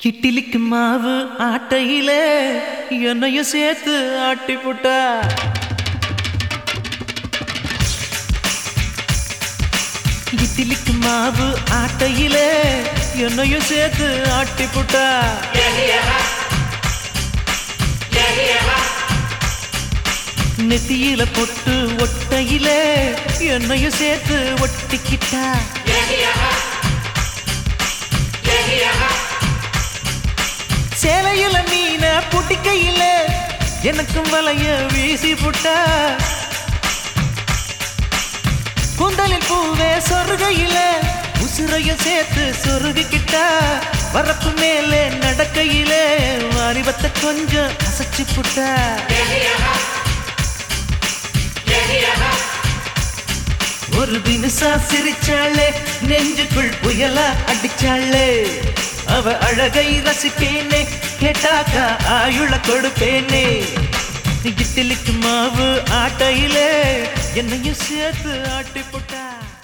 கிட்டிலிக்கு மாவு ஆட்டையிலே என்னையும் சேர்த்து ஆட்டி புட்டா. கிட்டிலிக்கு மாவு ஆட்டையிலே என்னையும் சேர்த்து ஆட்டி புட்டா. நெத்தியில பொட்டு ஒட்டையிலே என்னையும் சேர்த்து ஒட்டிக்கிட்டா. சேலையில மீன புட்டிக்கையில எனக்கும் வலைய வீசி புட்டா. கூந்தலில் பூவே சொருகையில உசுரைய சேர்த்து சொருகிக்கிட்டா. வரப்பு மேலே நடக்கையில வாலிபத்தை கொஞ்சம் அசைச்சு புட்டா. ஒரு தினசா சிரிச்சாளே, நெஞ்சுக்குள் புயலா அடிச்சாளே. அவ அழகை ரசிப்பேனே, கேட்டாக்கா ஆயுள கொடுப்பேனே. கிட்டிலிக்கு மாவு ஆட்டையிலே என்னையும் சேர்த்து ஆட்டி போட்டா.